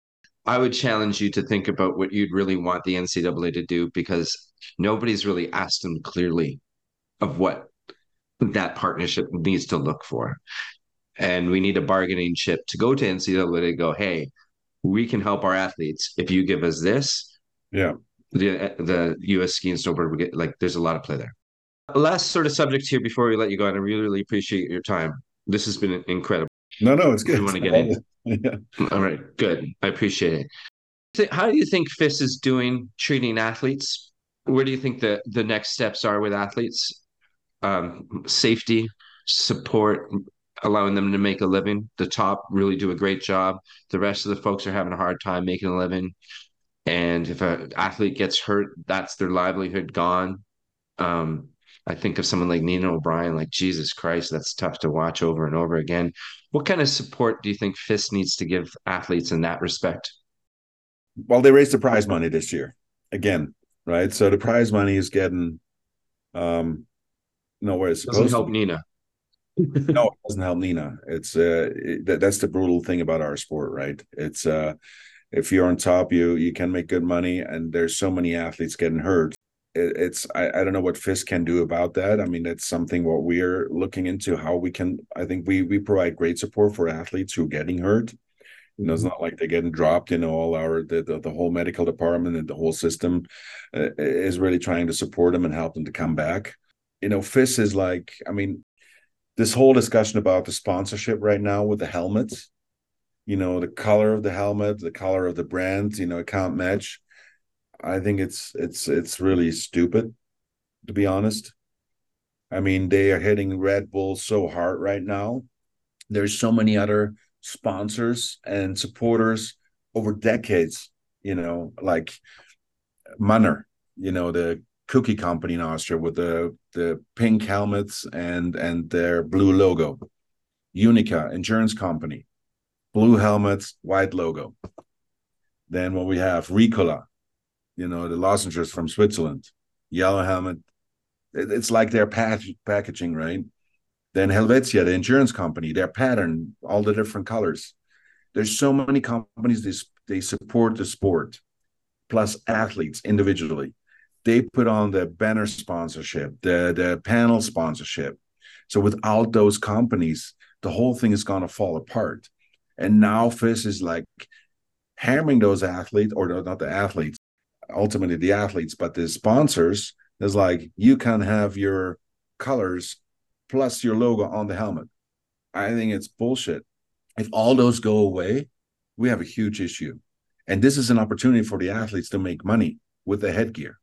I would challenge you to think about what you'd really want the N C double A to do, because nobody's really asked them clearly of what that partnership needs to look for. And we need a bargaining chip to go to N C double A to go, hey, we can help our athletes if you give us this. Yeah. The the U S ski and snowboard, we get, like, there's a lot of play there. Last sort of subject here before we let you go, and I really, really appreciate your time. This has been incredible. No, no, it's If good. you want to get in. Yeah. All right, good. I appreciate it. How do you think F I S is doing treating athletes? Where do you think the, the next steps are with athletes? Um, safety, support, allowing them to make a living. The top really do a great job. The rest of the folks are having a hard time making a living. And if an athlete gets hurt, that's their livelihood gone. Um, I think of someone like Nina O'Brien, like, Jesus Christ, that's tough to watch over and over again. What kind of support do you think F I S needs to give athletes in that respect? Well, they raised the prize money this year again, right? So the prize money is getting um nowhere it's Doesn't supposed help to be. Nina. No, it doesn't help Nina. It's uh it, that, that's the brutal thing about our sport, right? It's uh if you're on top, you you can make good money, and there's so many athletes getting hurt. It, it's I, I don't know what F I S can do about that. I mean, that's something what we're looking into, how we can. I think we we provide great support for athletes who are getting hurt. You know, it's not like they're getting dropped. You know, all our the the, the whole medical department and the whole system uh, is really trying to support them and help them to come back. You know, F I S is like, I mean, this whole discussion about the sponsorship right now with the helmets, you know, the color of the helmet, the color of the brand, you know, it can't match. I think it's it's it's really stupid, to be honest. I mean, they are hitting Red Bull so hard right now. There's so many other sponsors and supporters over decades, you know, like Manner, you know, the cookie company in Austria with the the pink helmets and and their blue logo. Unica insurance company, blue helmets, white logo. Then what we have, Ricola, you know, the lozenges from Switzerland, yellow helmet. It's like their pack- packaging, right? Then Helvetia, the insurance company, their pattern, all the different colors. There's so many companies, they, they support the sport, plus athletes individually. They put on the banner sponsorship, the, the panel sponsorship. So without those companies, the whole thing is going to fall apart. And now F I S is like hammering those athletes, or not the athletes, ultimately the athletes, but the sponsors is like, you can have your colors plus your logo on the helmet. I think it's bullshit. If all those go away, we have a huge issue. And this is an opportunity for the athletes to make money with the headgear.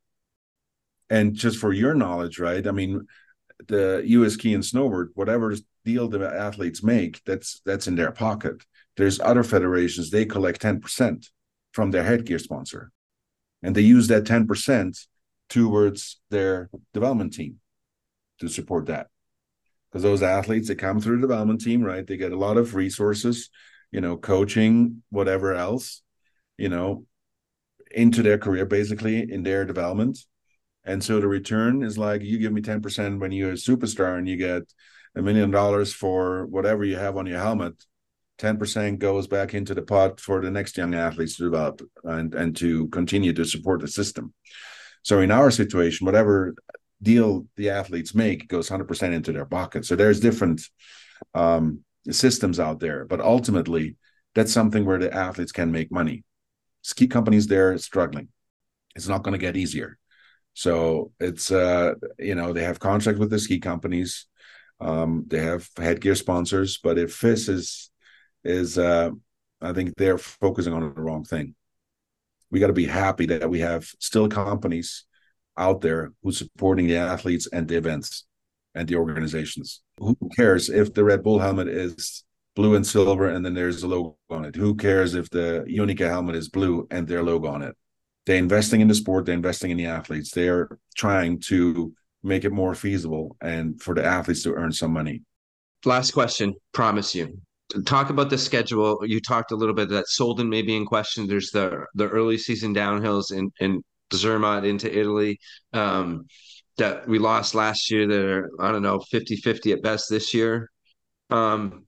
And just for your knowledge, right? I mean, the U S Ski and Snowboard, whatever deal the athletes make, that's that's in their pocket. There's other federations, they collect ten percent from their headgear sponsor. And they use that ten percent towards their development team to support that. Because those athletes, they come through the development team, right? They get a lot of resources, you know, coaching, whatever else, you know, into their career, basically in their development. And so the return is like, you give me ten percent when you're a superstar and you get a million dollars for whatever you have on your helmet. ten percent goes back into the pot for the next young athletes to develop and, and to continue to support the system. So in our situation, whatever deal the athletes make goes one hundred percent into their pocket. So there's different um, systems out there, but ultimately that's something where the athletes can make money. Ski companies, they're struggling. It's not going to get easier. So it's, uh, you know, they have contracts with the ski companies. Um, they have headgear sponsors, but if F I S is, is uh, I think they're focusing on the wrong thing. We got to be happy that we have still companies out there who's supporting the athletes and the events. and the organizations. Who cares if the Red Bull helmet is blue and silver and then there's a logo on it? Who cares if the Unica helmet is blue and their logo on it? They're investing in the sport. They're investing in the athletes. They're trying to make it more feasible and for the athletes to earn some money. Last question, promise you. Talk about the schedule. You talked a little bit that Solden may be in question. There's the the early season downhills in, in Zermatt into Italy um, that we lost last year that are, I don't know, fifty-fifty at best this year. Um,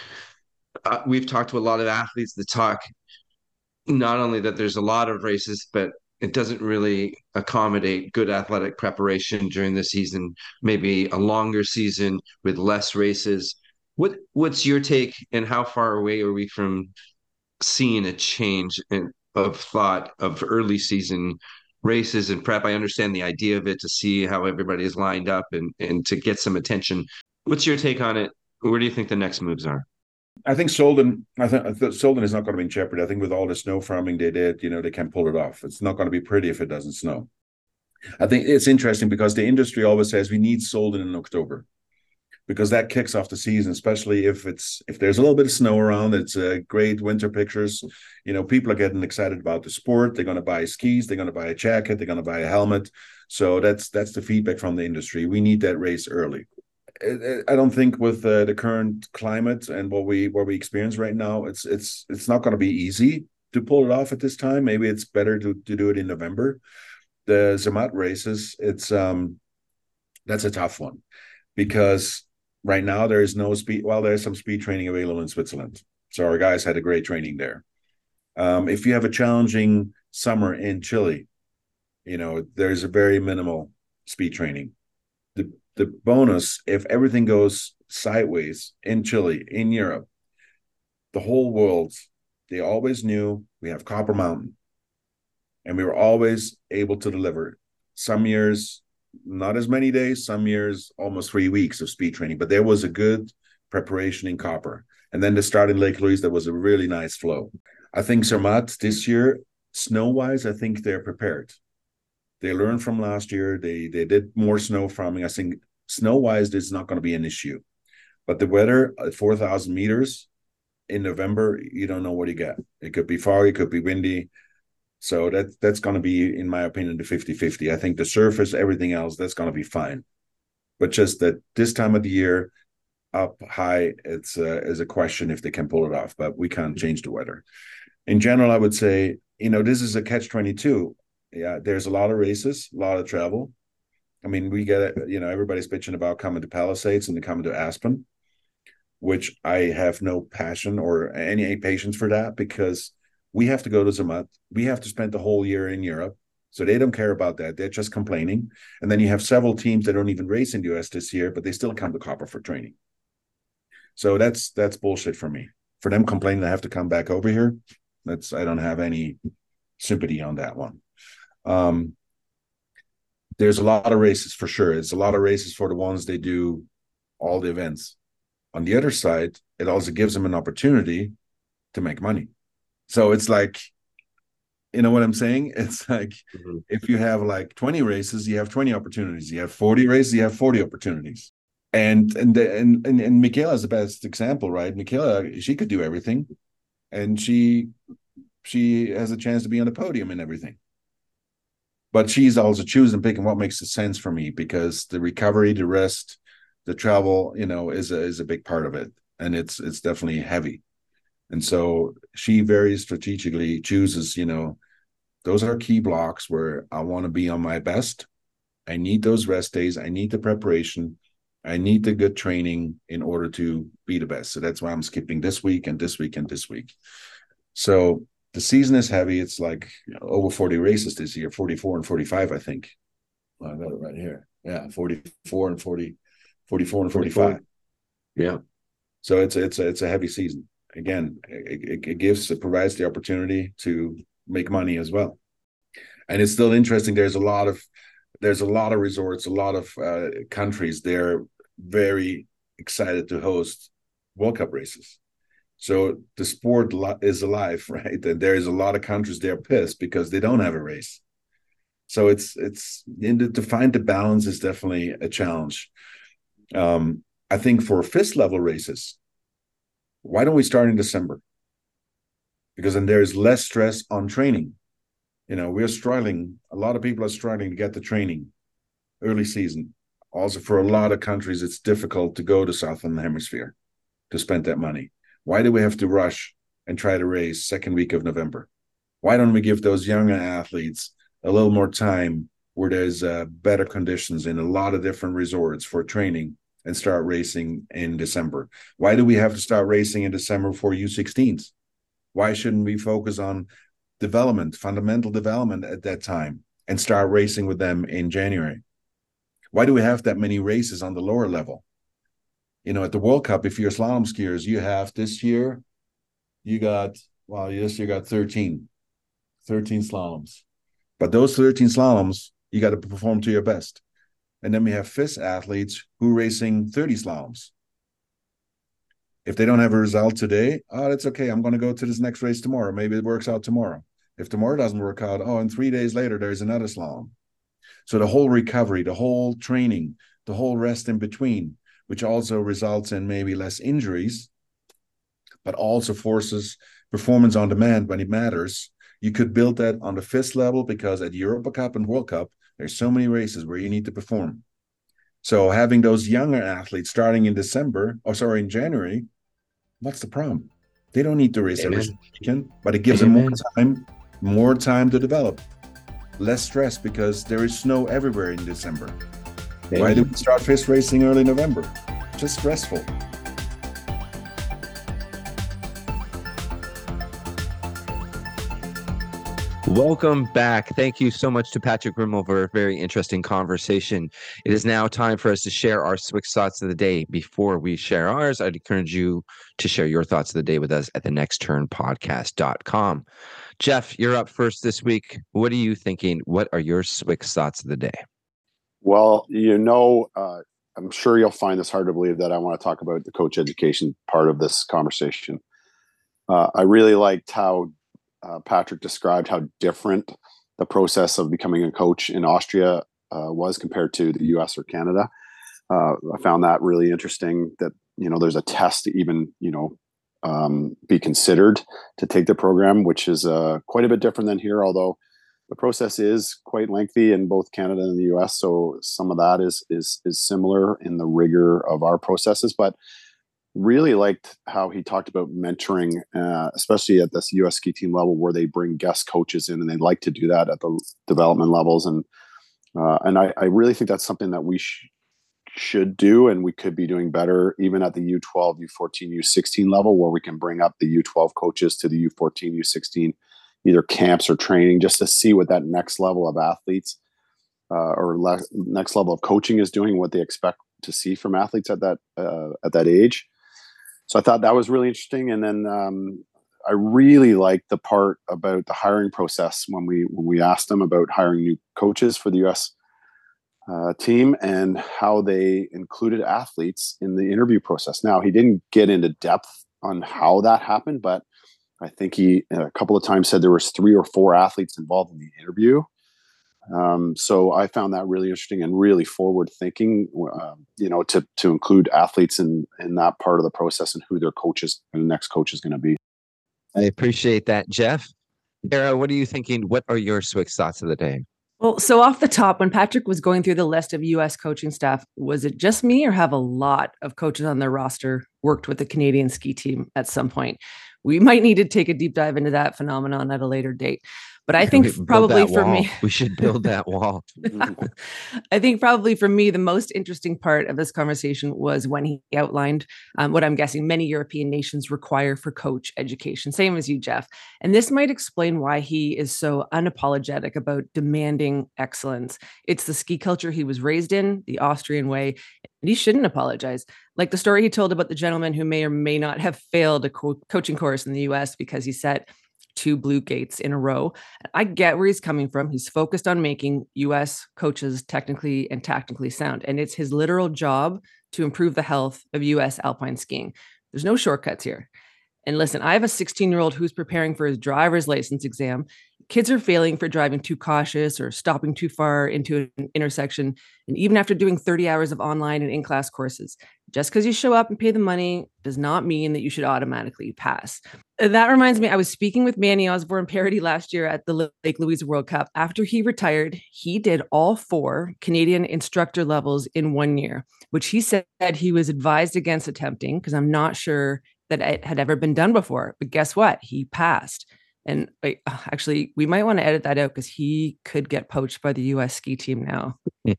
uh, we've talked to a lot of athletes that talk not only that there's a lot of races, but it doesn't really accommodate good athletic preparation during the season, maybe a longer season with less races. What what's your take, and how far away are we from seeing a change in, of thought of early season races and prep? I understand the idea of it, to see how everybody is lined up and, and to get some attention. What's your take on it? Where do you think the next moves are? I think Solden, I think, I think Solden is not going to be in jeopardy. I think with all the snow farming they did, you know, they can pull it off. It's not going to be pretty if it doesn't snow. I think it's interesting because the industry always says we need Solden in October, because that kicks off the season, especially if it's if there's a little bit of snow around. It's uh, great winter pictures. You know, people are getting excited about the sport. They're going to buy skis. They're going to buy a jacket. They're going to buy a helmet. So that's that's the feedback from the industry. We need that race early. I don't think with uh, the current climate and what we what we experience right now, it's it's it's not going to be easy to pull it off at this time. Maybe it's better to, to do it in November. The Zermatt races, it's um that's a tough one, because right now there is no speed. Well, there's some speed training available in Switzerland, so our guys had a great training there. Um, if you have a challenging summer in Chile, you know there's a very minimal speed training. The The bonus, if everything goes sideways in Chile, in Europe, the whole world, they always knew we have Copper Mountain, and we were always able to deliver. Some years, not as many days, some years, almost three weeks of speed training, but there was a good preparation in Copper. And then to start in Lake Louise, there was a really nice flow. I think Zermatt this year, snow-wise, I think they're prepared. They learned from last year. They they did more snow farming. I think snow-wise, this is not going to be an issue. But the weather at four thousand meters in November, you don't know what you get. It could be foggy, it could be windy. So that that's going to be, in my opinion, the fifty-fifty. I think the surface, everything else, that's going to be fine. But just that this time of the year, up high, it's uh, is a question if they can pull it off. But we can't change the weather. In general, I would say, you know, this is a catch twenty-two. Yeah, there's a lot of races, a lot of travel. I mean, we get it, you know, everybody's bitching about coming to Palisades and to coming to Aspen, which I have no passion or any patience for that, because we have to go to Zermatt. We have to spend the whole year in Europe. So they don't care about that. They're just complaining. And then you have several teams that don't even race in the U S this year, but they still come to Copper for training. So that's that's bullshit for me. For them complaining they have to come back over here, that's I don't have any sympathy on that one. Um, there's a lot of races for sure. It's a lot of races for the ones they do all the events. On the other side, it also gives them an opportunity to make money. So it's like, you know what I'm saying? It's like, mm-hmm. If you have like twenty races, you have twenty opportunities. You have forty races, you have forty opportunities. And and and and, and Michaela is the best example, right? Michaela, she could do everything, and she she has a chance to be on the podium and everything. But she's also choosing, picking what makes sense for me, because the recovery, the rest, the travel, you know, is a, is a big part of it. And it's it's definitely heavy. And so she very strategically chooses, you know, those are key blocks where I want to be on my best. I need those rest days. I need the preparation. I need the good training in order to be the best. So that's why I'm skipping this week and this week and this week. So the season is heavy. It's like, you know, over forty races this year, forty-four and forty-five, I think. Well, I got it right here. Yeah, forty-four and forty, forty-four and forty-five. Yeah. So it's it's a, it's a heavy season. Again, it, it gives, it provides the opportunity to make money as well. And it's still interesting. There's a lot of there's a lot of resorts, a lot of uh, countries. They're very excited to host World Cup races. So the sport is alive, right? And there's a lot of countries they're pissed because they don't have a race. So it's it's in the, to find the balance is definitely a challenge. Um, I think for FIS level races, why don't we start in December? Because then there's less stress on training. You know, we're struggling. A lot of people are struggling to get the training early season. Also, for a lot of countries, it's difficult to go to Southern Hemisphere to spend that money. Why do we have to rush and try to race second week of November? Why don't we give those younger athletes a little more time where there's uh, better conditions in a lot of different resorts for training and start racing in December? Why do we have to start racing in December for U sixteens? Why shouldn't we focus on development, fundamental development at that time and start racing with them in January? Why do we have that many races on the lower level? You know, at the World Cup, if you're slalom skiers, you have this year, you got, well, this year got thirteen, thirteen slaloms. But those thirteen slaloms, you got to perform to your best. And then we have FIS athletes who are racing thirty slaloms. If they don't have a result today, oh, that's okay. I'm going to go to this next race tomorrow. Maybe it works out tomorrow. If tomorrow doesn't work out, oh, and three days later, there's another slalom. So the whole recovery, the whole training, the whole rest in between, which also results in maybe less injuries, but also forces performance on demand when it matters. You could build that on the FIS level because at Europa Cup and World Cup, there's so many races where you need to perform. So having those younger athletes starting in December, or sorry, in January, what's the problem? They don't need to race Amen. every weekend, but it gives Amen. them more time, more time to develop. Less stress because there is snow everywhere in December. Amen. Why do we start FIS racing early November? Just stressful. Welcome back. Thank you so much to Patrick Rimmel for a very interesting conversation. It is now time for us to share our Swix thoughts of the day. Before we share ours, I'd encourage you to share your thoughts of the day with us at the next turn podcast dot com. Jeff, you're up first this week. What are you thinking? What are your Swix thoughts of the day? Well, you know, uh, I'm sure you'll find this hard to believe that I want to talk about the coach education part of this conversation. Uh, I really liked how uh, Patrick described how different the process of becoming a coach in Austria uh, was compared to the U S or Canada. Uh, I found that really interesting that, you know, there's a test to even, you know, um, be considered to take the program, which is uh, quite a bit different than here, although the process is quite lengthy in both Canada and the U S. So some of that is is is similar in the rigor of our processes. But really liked how he talked about mentoring, uh, especially at this U S ski team level where they bring guest coaches in, and they like to do that at the development levels. And uh, and I, I really think that's something that we sh- should do, and we could be doing better even at the U twelve, U fourteen, U sixteen level, where we can bring up the U twelve coaches to the U fourteen, U sixteen either camps or training, just to see what that next level of athletes uh, or le- next level of coaching is doing, what they expect to see from athletes at that uh, at that age. So I thought that was really interesting. And then um, I really liked the part about the hiring process when we when we asked them about hiring new coaches for the U S uh, team and how they included athletes in the interview process. Now, he didn't get into depth on how that happened, but I think he a couple of times said there was three or four athletes involved in the interview. Um, so I found that really interesting and really forward thinking, uh, you know, to to include athletes in in that part of the process and who their coaches and the next coach is going to be. I appreciate that, Jeff. Kara, what are you thinking? What are your Swix thoughts of the day? Well, so off the top, when Patrick was going through the list of U S coaching staff, was it just me, or have a lot of coaches on their roster worked with the Canadian ski team at some point? We might need to take a deep dive into that phenomenon at a later date. But I think Build probably that for wall. me, we should build that wall. I think probably for me, the most interesting part of this conversation was when he outlined um, what I'm guessing many European nations require for coach education, same as you, Jeff. And this might explain why he is so unapologetic about demanding excellence. It's the ski culture he was raised in, the Austrian way, and he shouldn't apologize. Like the story he told about the gentleman who may or may not have failed a co- coaching course in the U S because he set two blue gates in a row. I get where he's coming from. He's focused on making U S coaches technically and tactically sound, and it's his literal job to improve the health of U S alpine skiing. There's no shortcuts here. And listen, I have a sixteen-year-old who's preparing for his driver's license exam. Kids are failing for driving too cautious or stopping too far into an intersection. And even after doing thirty hours of online and in-class courses, just because you show up and pay the money does not mean that you should automatically pass. That reminds me, I was speaking with Manny Osborne Parody last year at the Lake Louise World Cup. After he retired, he did all four Canadian instructor levels in one year, which he said he was advised against attempting because I'm not sure that it had ever been done before. But guess what? He passed. And wait, actually, we might want to edit that out because he could get poached by the U S ski team now.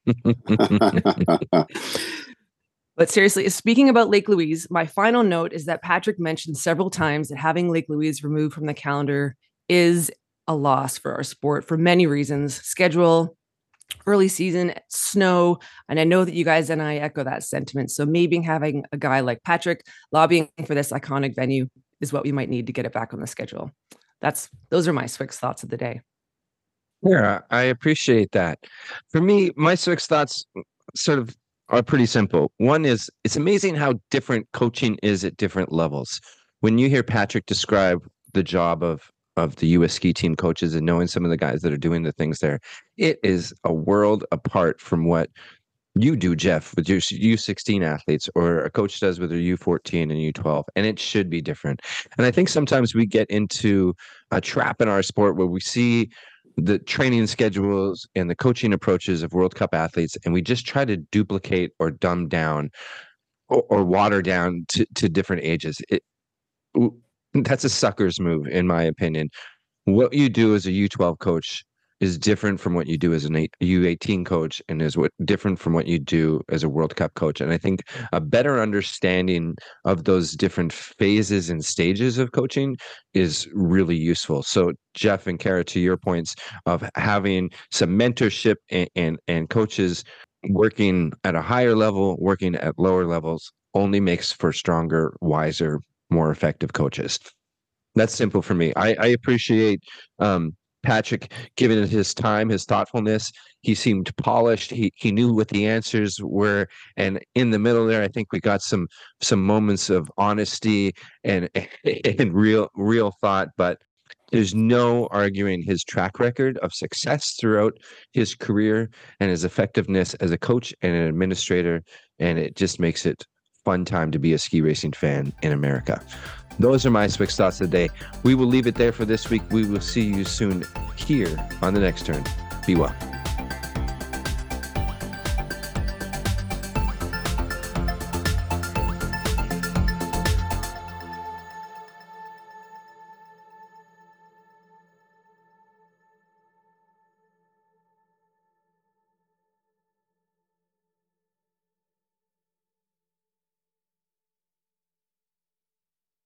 But seriously, speaking about Lake Louise, my final note is that Patrick mentioned several times that having Lake Louise removed from the calendar is a loss for our sport for many reasons: schedule, early season, snow. And I know that you guys and I echo that sentiment. So maybe having a guy like Patrick lobbying for this iconic venue is what we might need to get it back on the schedule. That's those are my Swix thoughts of the day. Yeah, I appreciate that. For me, my Swix thoughts sort of are pretty simple. One is it's amazing how different coaching is at different levels. When you hear Patrick describe the job of of the U S ski team coaches and knowing some of the guys that are doing the things there, it is a world apart from what you do, Jeff, with your U sixteen athletes, or a coach does with their U fourteen and U twelve, and it should be different. And I think sometimes we get into a trap in our sport where we see the training schedules and the coaching approaches of World Cup athletes, and we just try to duplicate or dumb down or, or water down to, to different ages. It, that's a sucker's move, in my opinion. What you do as a U twelve coach is different from what you do as an U eighteen coach, and is what different from what you do as a World Cup coach. And I think a better understanding of those different phases and stages of coaching is really useful. So Jeff and Kara, to your points of having some mentorship and, and, and coaches working at a higher level, working at lower levels, only makes for stronger, wiser, more effective coaches. That's simple for me. I, I appreciate um, Patrick, given it his time, his thoughtfulness. He seemed polished. He he knew what the answers were, and in the middle there, I think we got some some moments of honesty and and real real thought. But there's no arguing his track record of success throughout his career and his effectiveness as a coach and an administrator, and it just makes it fun time to be a ski racing fan in America. Those are my Swix thoughts of the day. We will leave it there for this week. We will see you soon here on The Next Turn. Be well.